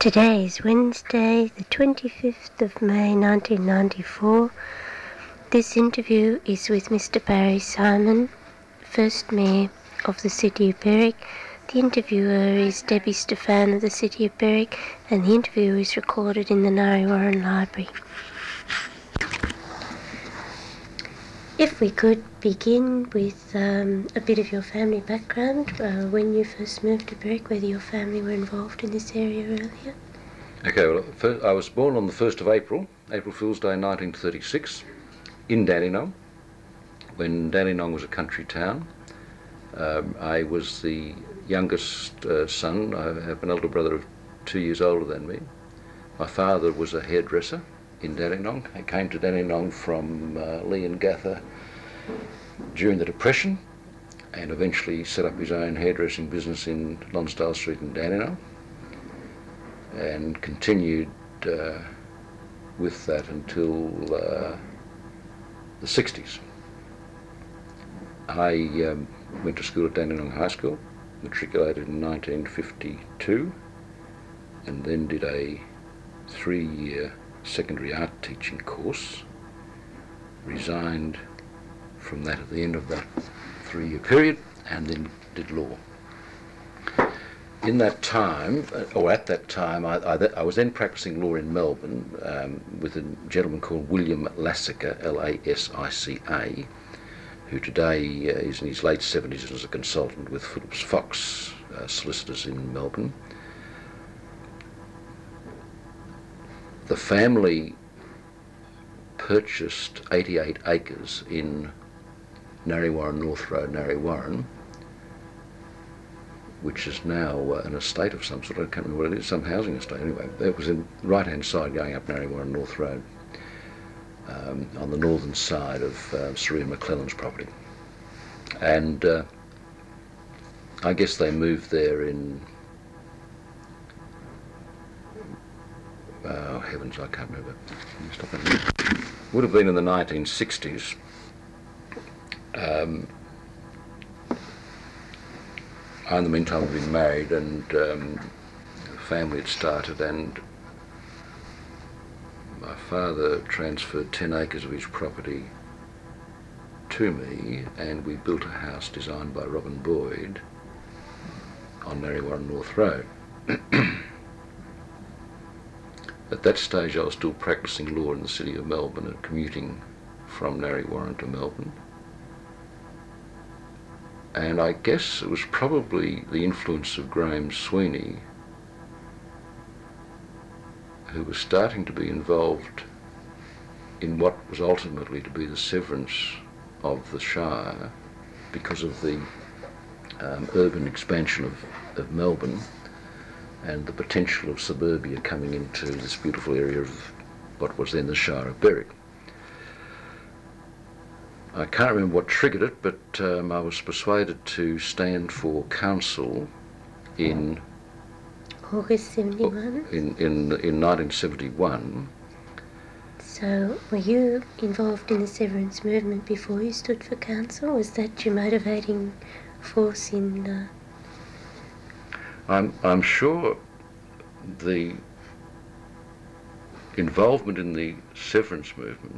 Today is Wednesday, the 25th of May 1994. This interview is with Mr. Barry Simon, first Mayor of the City of Berwick. The interviewer is Debbie Stefan of the City of Berwick, and the interview is recorded in the Narre Warren Library. If we could begin with a bit of your family background, when you first moved to Berwick, whether your family were involved in this area earlier. Okay, well, I was born on the 1st of April Fool's Day 1936, in Dandenong, when Dandenong was a country town. I was the youngest son. I have an elder brother of 2 years older than me. My father was a hairdresser in Dandenong. He came to Dandenong from Lee and Gather during the Depression and eventually set up his own hairdressing business in Lonsdale Street in Dandenong and continued with that until the 60s. I went to school at Dandenong High School, matriculated in 1952, and then did a 3-year secondary art teaching course, resigned from that at the end of that 3-year period, and then did law. In that time, or at that time, I was then practicing law in Melbourne with a gentleman called William Lassica, L-A-S-I-C-A, who today is in his late 70s as a consultant with Phillips Fox solicitors in Melbourne. The family purchased 88 acres in Narre Warren North Road, Narre Warren, which is now an estate of some sort. I can't remember what it is, some housing estate anyway. It was in right-hand side going up Narre Warren North Road, on the northern side of Serena McClelland's property. And I guess they moved there in, oh heavens, I can't remember. Would have been in the 1960s. I, in the meantime, had been married and the family had started, and my father transferred 10 acres of his property to me, and we built a house designed by Robin Boyd on Narre Warren North Road. At that stage I was still practicing law in the city of Melbourne and commuting from Narre Warren to Melbourne. And I guess it was probably the influence of Graham Sweeney, who was starting to be involved in what was ultimately to be the severance of the Shire because of the urban expansion of Melbourne and the potential of suburbia coming into this beautiful area of what was then the Shire of Berwick. I can't remember what triggered it, but I was persuaded to stand for council in August 71? In 1971. So were you involved in the severance movement before you stood for council? Was that your motivating force in... I'm sure the involvement in the severance movement...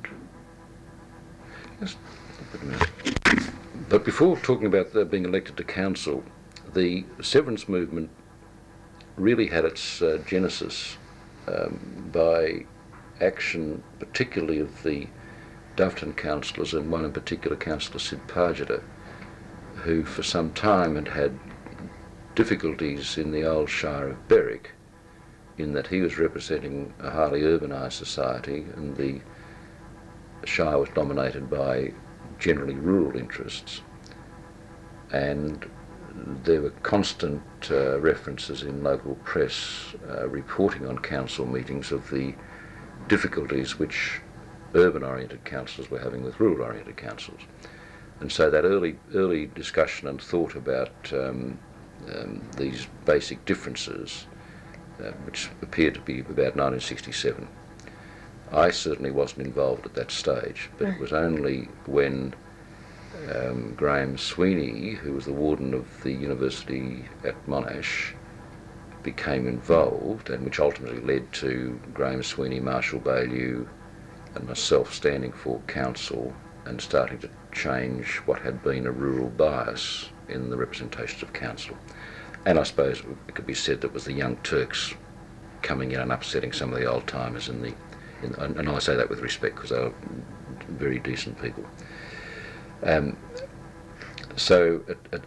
But before talking about being elected to council, the severance movement really had its genesis by action, particularly of the Doveton councillors, and one in particular, Councillor Sid Pargeter, who for some time had difficulties in the old Shire of Berwick, in that he was representing a highly urbanised society and the Shire was dominated by generally rural interests, and there were constant references in local press reporting on council meetings of the difficulties which urban-oriented councils were having with rural-oriented councils. And so that early discussion and thought about these basic differences, which appeared to be about 1967. I certainly wasn't involved at that stage, but it was only when Graham Sweeney, who was the warden of the university at Monash, became involved, and which ultimately led to Graham Sweeney, Marshall Baillieu and myself standing for council and starting to change what had been a rural bias in the representations of council. And I suppose it could be said that it was the Young Turks coming in and upsetting some of the old timers and I say that with respect because they were very decent people. So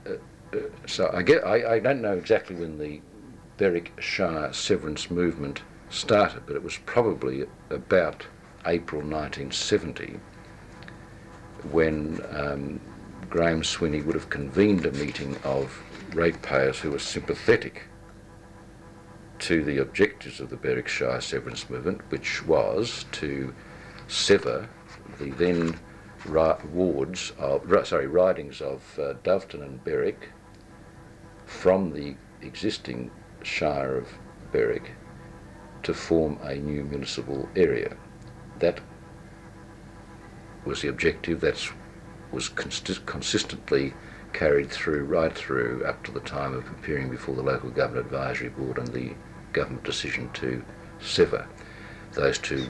I don't know exactly when the Berwick Shire severance movement started, but it was probably about April 1970 when Graham Sweeney would have convened a meeting of ratepayers who were sympathetic to the objectives of the Berwick Shire severance movement, which was to sever the then ridings of Doveton and Berwick from the existing Shire of Berwick to form a new municipal area. That was the objective. That was consistently carried through right through up to the time of appearing before the Local Government Advisory Board and the government decision to sever those two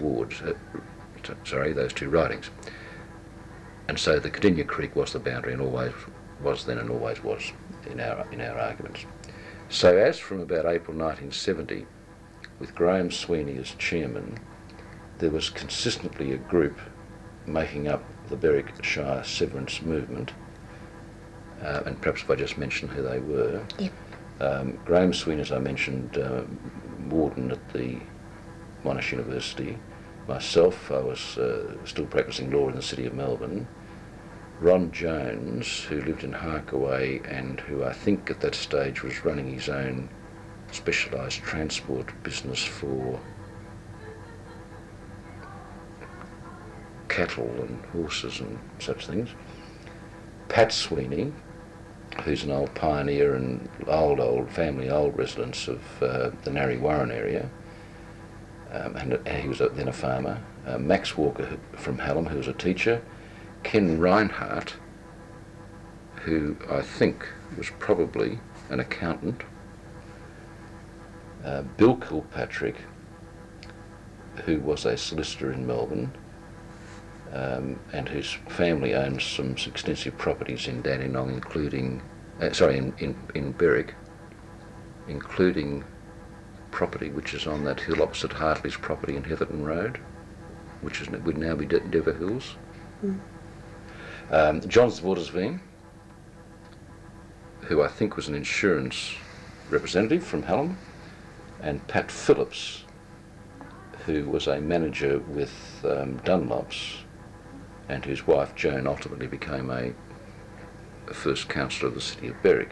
ridings. And so the Cardinia Creek was the boundary and always was then and always was in our arguments. So as from about April 1970, with Graham Sweeney as chairman, there was consistently a group making up the Berwick Shire severance movement, and perhaps if I just mention who they were. Yep. Graham Sweeney, as I mentioned, warden at the Monash University. Myself, I was still practising law in the City of Melbourne. Ron Jones, who lived in Harkaway and who I think at that stage was running his own specialised transport business for cattle and horses and such things. Pat Sweeney, who's an old pioneer and old residents of the Narre Warren area, and he was then a farmer. Max Walker from Hallam, who was a teacher. Ken Reinhardt, who I think was probably an accountant. Bill Kilpatrick, who was a solicitor in Melbourne, and whose family owns some extensive properties in Dandenong, including, in Berwick, including property which is on that hill opposite Hartley's property in Heatherton Road, which would now be Dever Hills. John Zvordersveen, who I think was an insurance representative from Hallam, and Pat Phillips, who was a manager with Dunlops, and whose wife Joan ultimately became a first councillor of the City of Berwick.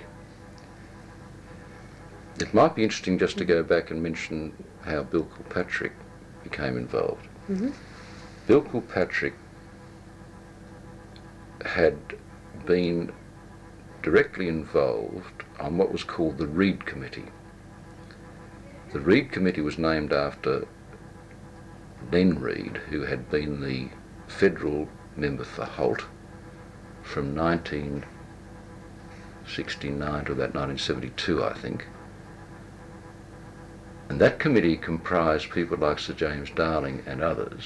It might be interesting just to go back and mention how Bill Kilpatrick became involved. Mm-hmm. Bill Kilpatrick had been directly involved on what was called the Reid Committee. The Reid Committee was named after Len Reid, who had been the federal member for Holt from 1969 to about 1972, I think. And that committee comprised people like Sir James Darling and others,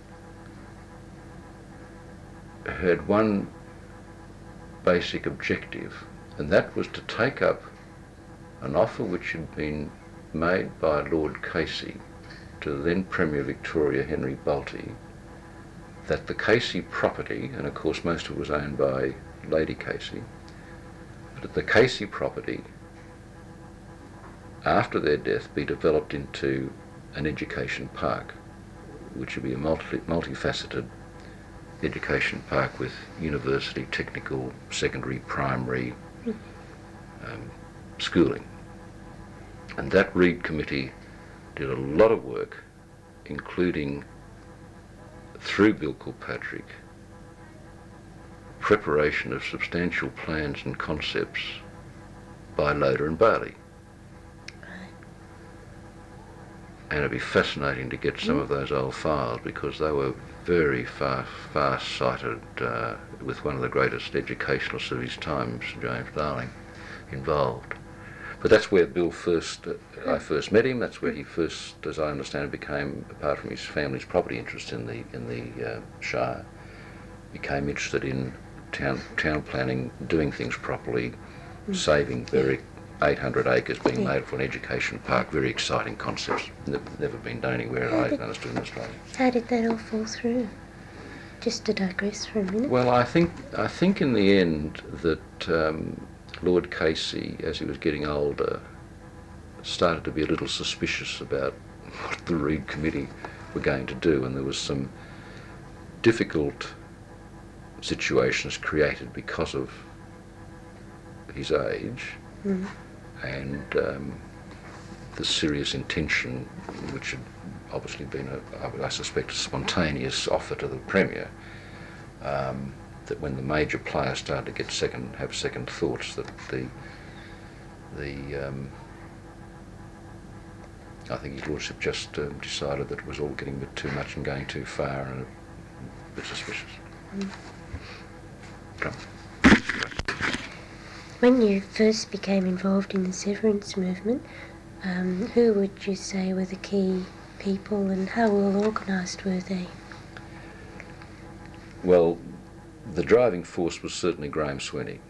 who had one basic objective, and that was to take up an offer which had been made by Lord Casey to the then Premier Victoria, Henry Bolte, that the Casey property, and of course most of it was owned by Lady Casey, but that the Casey property, after their death, be developed into an education park, which would be a multifaceted education park with university, technical, secondary, primary schooling. And that Reid Committee did a lot of work, including, through Bill Kilpatrick, preparation of substantial plans and concepts by Loader and Bailey. And it'd be fascinating to get some of those old files, because they were very far-sighted, with one of the greatest educationalists of his time, Sir James Darling, involved. But that's where Bill I first met him. That's where he first, as I understand it, became, apart from his family's property interest in the Shire, became interested in town planning, doing things properly, saving 800 acres being made for an education park. Very exciting concepts. Never been done anywhere I understood in Australia. How did that all fall through? Just to digress for a minute. Well, I think in the end that Lord Casey, as he was getting older, started to be a little suspicious about what the Reid Committee were going to do, and there was some difficult situations created because of his age and the serious intention, which had obviously been, I suspect, a spontaneous offer to the Premier, that when the major players started to have second thoughts, that I think his lordship just decided that it was all getting a bit too much and going too far, and a bit suspicious. When you first became involved in the severance movement, who would you say were the key people, and how well organised were they? Well, the driving force was certainly Graham Sweeney.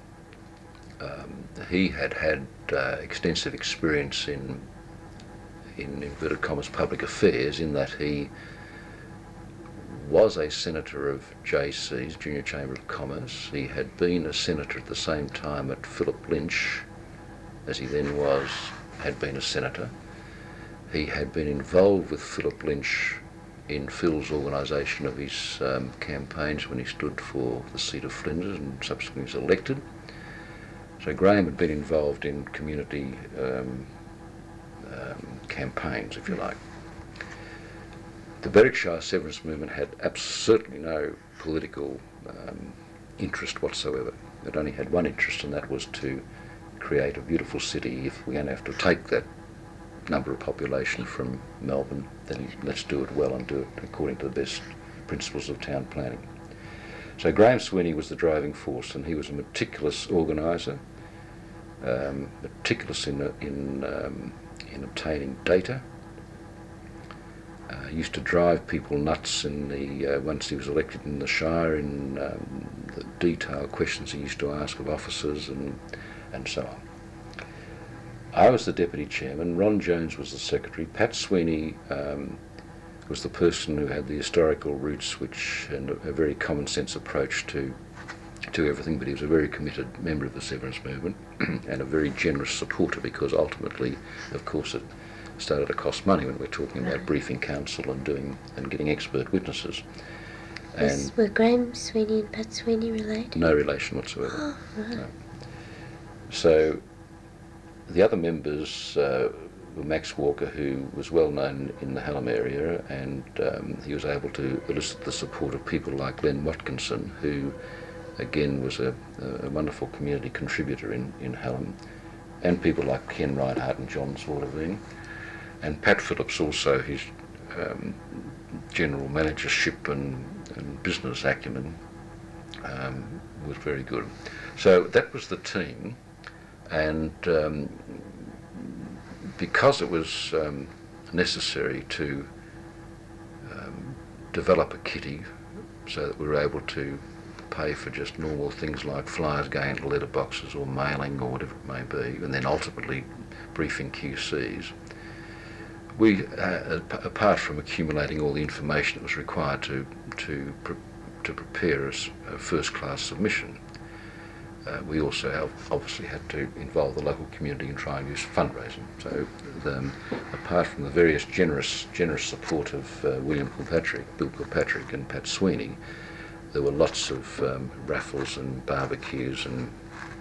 He had extensive experience in inverted commas public affairs, in that he was a senator of JC's, Junior Chamber of Commerce. He had been a senator at the same time at Philip Lynch, as he then had been a senator. He had been involved with Philip Lynch in Phil's organisation of his campaigns when he stood for the seat of Flinders and subsequently was elected. So Graham had been involved in community campaigns, if you like. The Berwickshire severance movement had absolutely no political interest whatsoever. It only had one interest, and that was to create a beautiful city. If we're going to have to take that number of population from Melbourne, then let's do it well and do it according to the best principles of town planning. So Graham Sweeney was the driving force, and he was a meticulous organiser, meticulous in obtaining data. Used to drive people nuts in the once he was elected in the Shire, in the detailed questions he used to ask of officers and so on. I was the deputy chairman. Ron Jones was the secretary. Pat Sweeney was the person who had the historical roots, and a very common sense approach to everything. But he was a very committed member of the severance movement and a very generous supporter, because ultimately, of course, it started to cost money when we're talking about briefing counsel and getting expert witnesses. And were Graham Sweeney and Pat Sweeney related? No relation whatsoever. Oh, right. No. So the other members were Max Walker, who was well known in the Hallam area, and he was able to elicit the support of people like Glenn Watkinson, who again was a wonderful community contributor in Hallam, and people like Ken Reinhardt and John Swarteveen. And Pat Phillips also, his general managership and business acumen was very good. So that was the team, and because it was necessary to develop a kitty so that we were able to pay for just normal things like flyers going into letterboxes or mailing or whatever it may be, and then ultimately briefing QCs, we, apart from accumulating all the information that was required to prepare a first-class submission, we also obviously had to involve the local community and try and use fundraising. So, apart from the various generous support of William Kilpatrick, Bill Kilpatrick, and Pat Sweeney, there were lots of raffles and barbecues and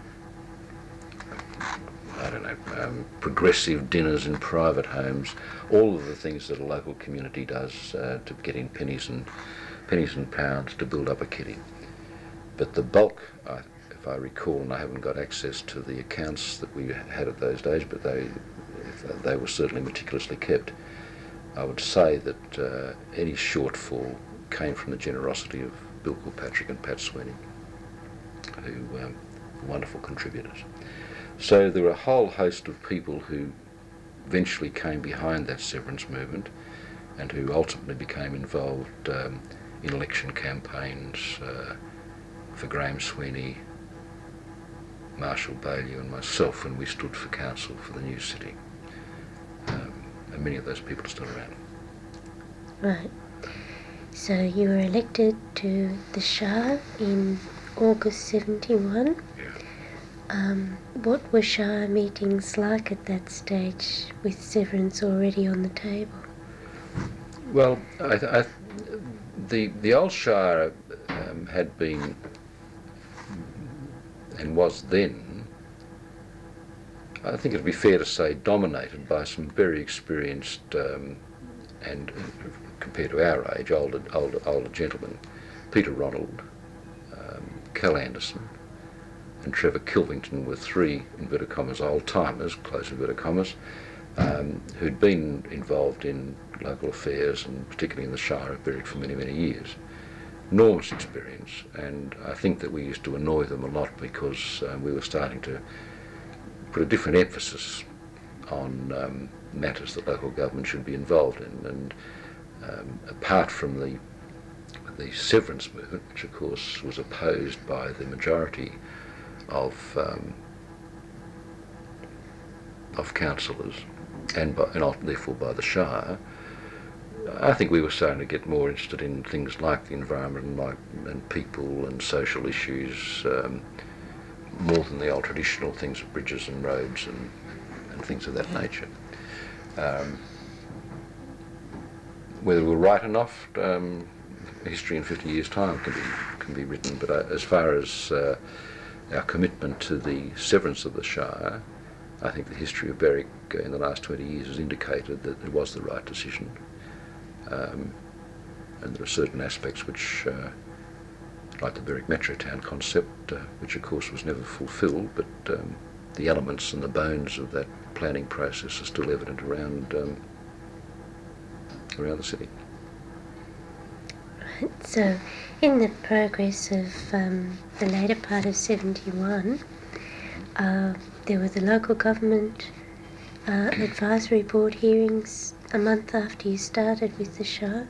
progressive dinners in private homes, all of the things that a local community does to get in pennies and pounds to build up a kitty. But the bulk, if I recall, and I haven't got access to the accounts that we had at those days, but they were certainly meticulously kept, I would say that any shortfall came from the generosity of Bill Kilpatrick and Pat Sweeney, who were wonderful contributors. So there were a whole host of people who eventually came behind that severance movement and who ultimately became involved in election campaigns for Graham Sweeney, Marshall Baillieu and myself when we stood for council for the new city. And many of those people are still around. Right. So you were elected to the Shire in August 71. Yeah. What were Shire meetings like at that stage with severance already on the table? Well, the old Shire had been and was then, I think it'd be fair to say, dominated by some very experienced and, compared to our age, older gentlemen. Peter Ronald, Cal Anderson and Trevor Kilvington were three, inverted commas, old-timers, close inverted commas, who'd been involved in local affairs and particularly in the Shire of Berwick for many, many years. Enormous experience, and I think that we used to annoy them a lot because we were starting to put a different emphasis on matters that local government should be involved in. And apart from the severance movement, which of course was opposed by the majority of councillors and therefore by the Shire, I think we were starting to get more interested in things like the environment and people and social issues, more than the old traditional things of bridges and roads and things of that nature. Whether we're right enough, history in 50 years' time can be written. But as far as our commitment to the severance of the Shire, I think the history of Berwick in the last 20 years has indicated that it was the right decision. And there are certain aspects which, like the Berwick Metro Town concept, which of course was never fulfilled, but the elements and the bones of that planning process are still evident around the city. Right. So, in the progress of the later part of 71, there were the local government advisory board hearings a month after you started with the Shire.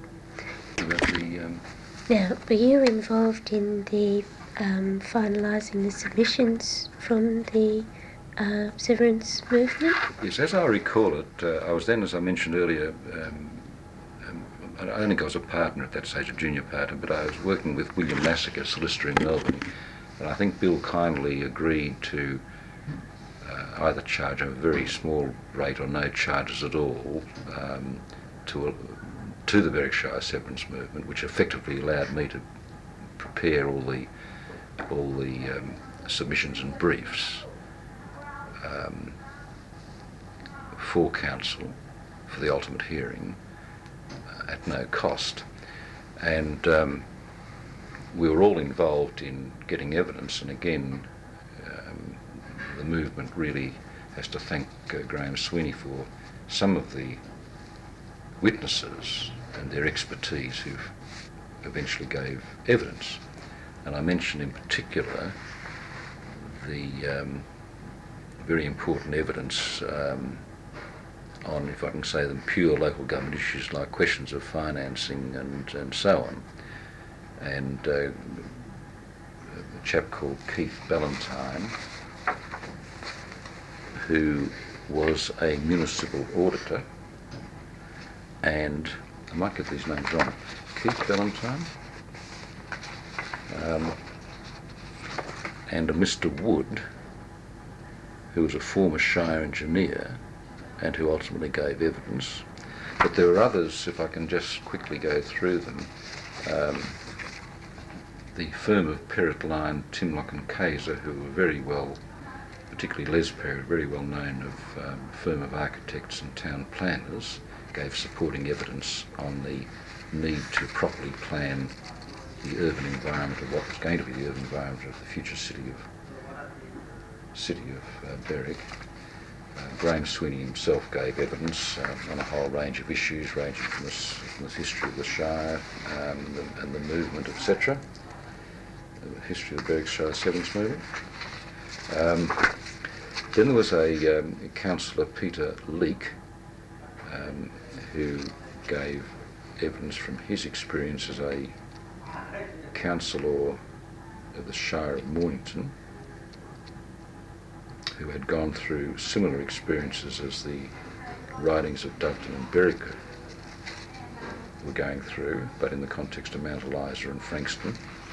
Now, were you involved in the finalising the submissions from the severance movement? Yes, as I recall it, I was then, as I mentioned earlier, I don't think I was a partner at that stage, a junior partner, but I was working with William Lassick, a solicitor in Melbourne, and I think Bill kindly agreed to either charge a very small rate or no charges at all to the Berwick Shire severance movement, which effectively allowed me to prepare all the submissions and briefs for council for the ultimate hearing at no cost. And we were all involved in getting evidence, and again the movement really has to thank Graham Sweeney for some of the witnesses and their expertise who eventually gave evidence. And I mention in particular the very important evidence on, if I can say them, pure local government issues like questions of financing and so on. And a chap called Keith Ballantyne, who was a municipal auditor, and I might get these names wrong, Keith Ballantyne, and a Mr. Wood, who was a former Shire engineer and who ultimately gave evidence. But there were others, if I can just quickly go through them. The firm of Perrott Lyon, Timlock and Kayser, who were very well, particularly Les Perrott, very well known of firm of architects and town planners, gave supporting evidence on the need to properly plan the urban environment of what was going to be the urban environment of the future city of Berwick. Graham Sweeney himself gave evidence on a whole range of issues, ranging from the history of the Shire and the movement, etc. The history of the Berwick Shire Severance movement. Then there was a councillor, Peter Leake, who gave evidence from his experience as a councillor of the Shire of Mornington, who had gone through similar experiences as the ridings of Doveton and Berwick were going through, but in the context of Mount Eliza and Frankston.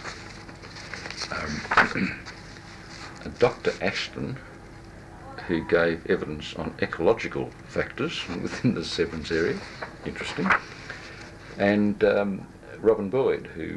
Dr. Ashton, who gave evidence on ecological factors within the Sevens area, interesting, and Robin Boyd, who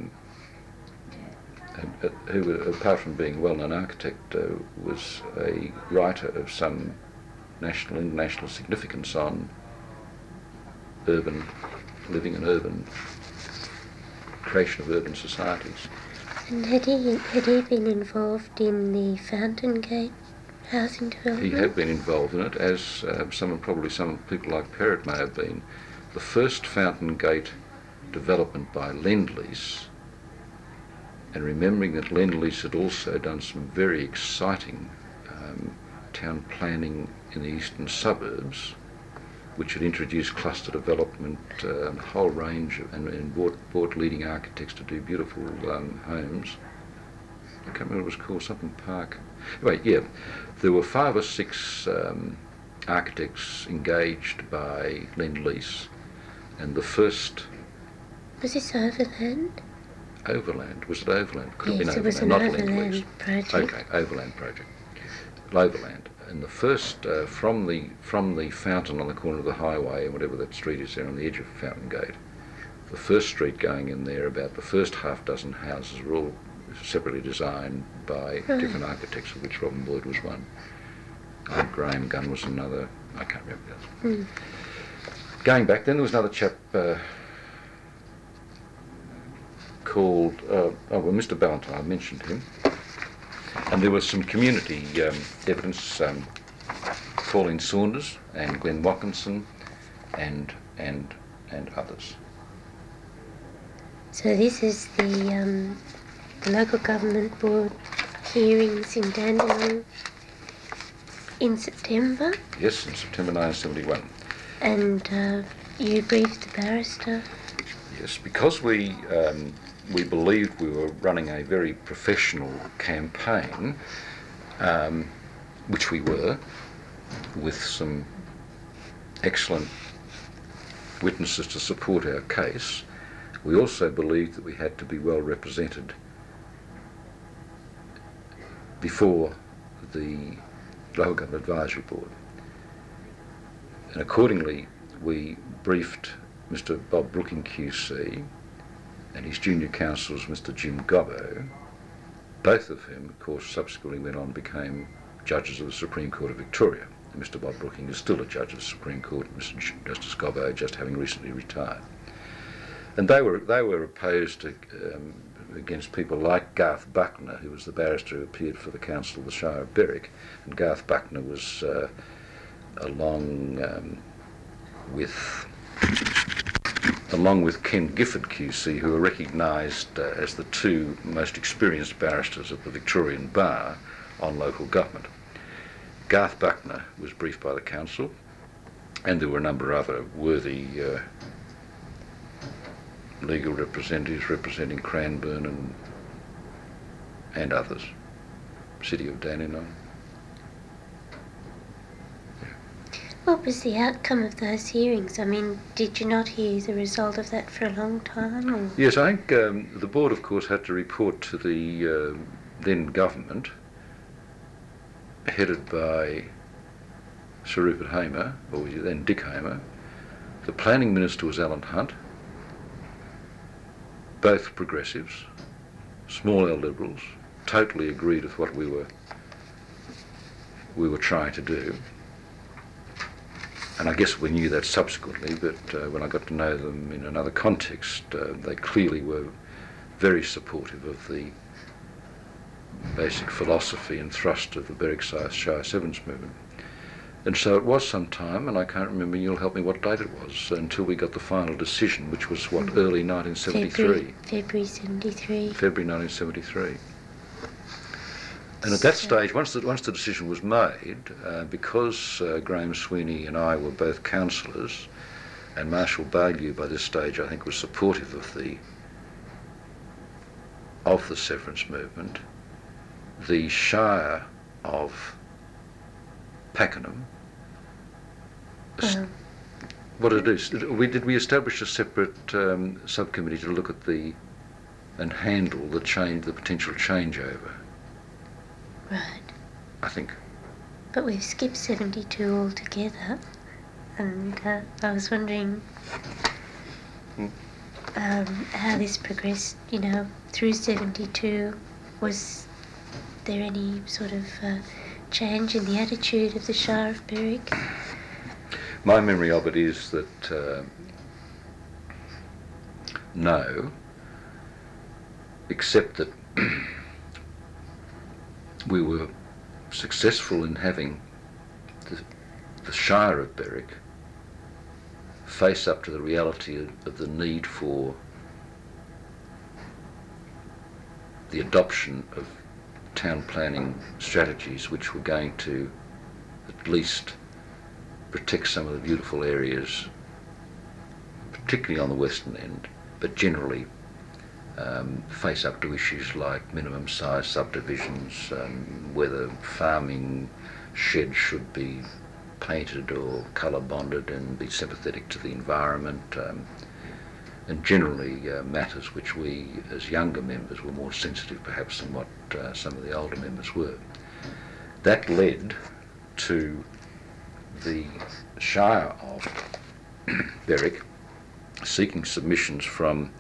apart from being a well-known architect, was a writer of some national and international significance on urban living and urban creation of urban societies. And had he been involved in the Fountain Gate housing development? He had been involved in it, as some people like Perrott may have been. The first Fountain Gate development by Lend-Lease, and remembering that Lend-Lease had also done some very exciting town planning in the eastern suburbs, which had introduced cluster development, a whole range of, and brought leading architects to do beautiful homes. I can't remember what it was called, something Park. Anyway, yeah, there were 5 or 6 architects engaged by Lend-Lease, and the first... Was this Overland? Overland, was it Overland? Could yes, have been Overland, it was an not Overland Lend-Lease. project. Okay, Overland project. Overland. And the first, from the fountain on the corner of the highway, and whatever that street is there on the edge of Fountain Gate, the first street going in there, about the first half dozen houses were all separately designed by different architects, of which Robin Boyd was one. Graham Gunn was another. I can't remember the others. Going back, then there was another chap called, Mr. Ballantyne, I mentioned him. And there was some community evidence, Pauline Saunders and Glenn Watkinson and others. So this is the local government board hearings in Dandenong in September? Yes, in September 1971. And you briefed the barrister? Yes, because we believed we were running a very professional campaign, which we were, with some excellent witnesses to support our case. We also believed that we had to be well represented before the Local Government Advisory Board. And accordingly, we briefed Mr. Bob Brooking QC and his junior counsel was Mr. Jim Gobbo, both of whom, of course, subsequently went on and became judges of the Supreme Court of Victoria. And Mr. Bob Brooking is still a judge of the Supreme Court, Mr. Justice Gobbo just having recently retired. And they were opposed to, against people like Garth Buckner, who was the barrister who appeared for the Council of the Shire of Berwick. And Garth Buckner was along with Ken Gifford QC, who were recognised as the 2 most experienced barristers at the Victorian Bar on local government. Garth Buckner was briefed by the council, and there were a number of other worthy legal representatives representing Cranbourne and others, City of Dandenong. What was the outcome of those hearings? I mean, did you not hear the result of that for a long time? Or? Yes, I think the board, of course, had to report to the then government, headed by Sir Rupert Hamer, or then Dick Hamer. The planning minister was Alan Hunt, both progressives, small L Liberals, totally agreed with what we were trying to do. And I guess we knew that subsequently, but when I got to know them in another context, they clearly were very supportive of the basic philosophy and thrust of the Berwickshire Sevens movement. And so it was some time, and I can't remember, you'll help me what date it was, until we got the final decision, which was, early 1973? February 73. February 1973. And at that stage, once the decision was made, because Graham Sweeney and I were both councillors, and Marshall Baillieu by this stage I think was supportive of the severance movement, the Shire of Pakenham. What did it do? Did we establish a separate subcommittee to look at and handle the potential changeover? Right. I think. But we've skipped 72 altogether, and I was wondering how this progressed, through 72. Was there any sort of change in the attitude of the Shire of Berwick? My memory of it is that no, except that we were successful in having the Shire of Berwick face up to the reality of the need for the adoption of town planning strategies which were going to at least protect some of the beautiful areas, particularly on the western end, but generally face up to issues like minimum size subdivisions, whether farming sheds should be painted or colour bonded and be sympathetic to the environment, and generally matters which we as younger members were more sensitive perhaps than what some of the older members were. That led to the Shire of Berwick seeking submissions from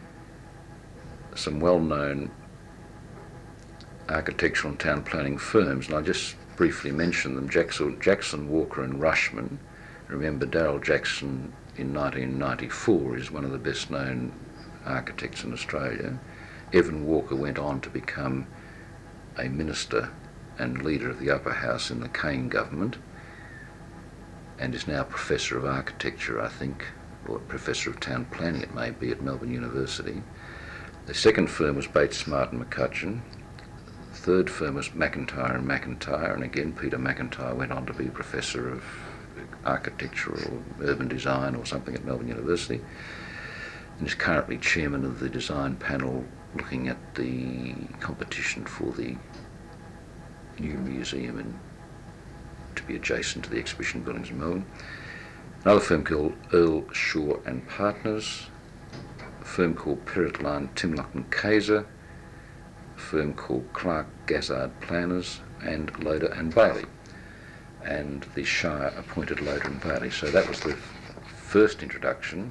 some well-known architectural and town planning firms, and I just briefly mention them: Jackson, Walker and Rushman. Remember, Darryl Jackson in 1994 is one of the best known architects in Australia. Evan Walker went on to become a minister and leader of the upper house in the Kane government, and is now Professor of Architecture, I think, or Professor of Town Planning it may be, at Melbourne University. The second firm was Bates, Smart and McCutcheon. The third firm was McIntyre and McIntyre, and again Peter McIntyre went on to be Professor of Architecture or Urban Design or something at Melbourne University, and is currently chairman of the design panel looking at the competition for the new museum and to be adjacent to the exhibition buildings in Melbourne. Another firm called Earl Shaw and Partners, a firm called Perrotline Timlock and Kaiser, a firm called Clark Gazzard Planners, and Loader and Bailey. And the Shire appointed Loader and Bailey. So that was the first introduction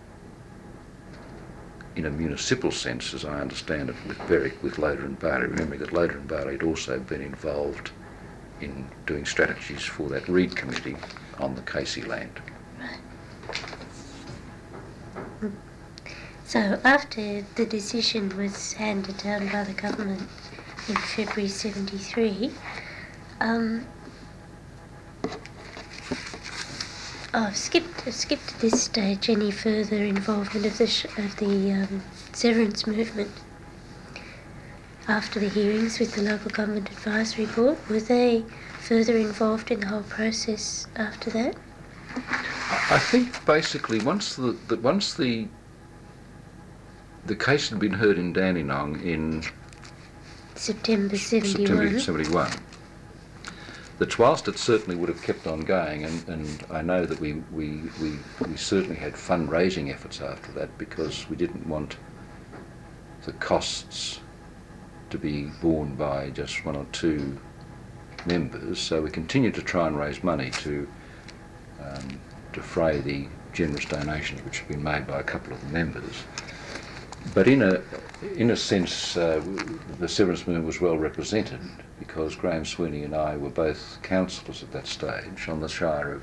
in a municipal sense, as I understand it, with Berwick, with Loader and Bailey. Remembering that Loader and Bailey had also been involved in doing strategies for that Reid Committee on the Casey land. So after the decision was handed down by the government in February 73, I've skipped at this stage any further involvement of the severance movement. After the hearings with the Local Government Advisory Board, were they further involved in the whole process after that? I think basically once the case had been heard in Dandenong in September 71. September 71. That whilst it certainly would have kept on going, and I know that we certainly had fundraising efforts after that, because we didn't want the costs to be borne by just one or two members, so we continued to try and raise money to defray the generous donations which have been made by a couple of the members. But in a sense, the severance movement was well represented, because Graham Sweeney and I were both councillors at that stage on the Shire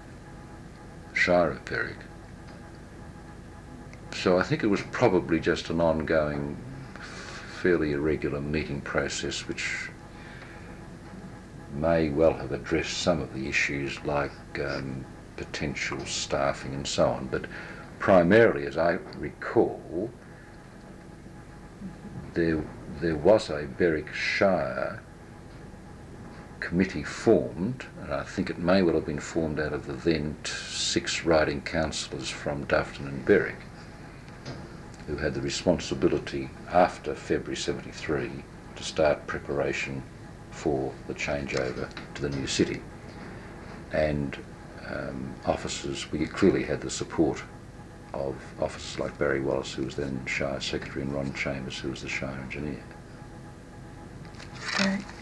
of Berwick. So I think it was probably just an ongoing, fairly irregular meeting process which may well have addressed some of the issues like potential staffing and so on, but primarily, as I recall, there was a Berwick Shire committee formed, and I think it may well have been formed out of the then 6 riding councillors from Dufferin and Berwick, who had the responsibility after February 73 to start preparation for the changeover to the new city. And officers, we clearly had the support of officers like Barry Wallace, who was then Shire Secretary, and Ron Chambers, who was the Shire Engineer.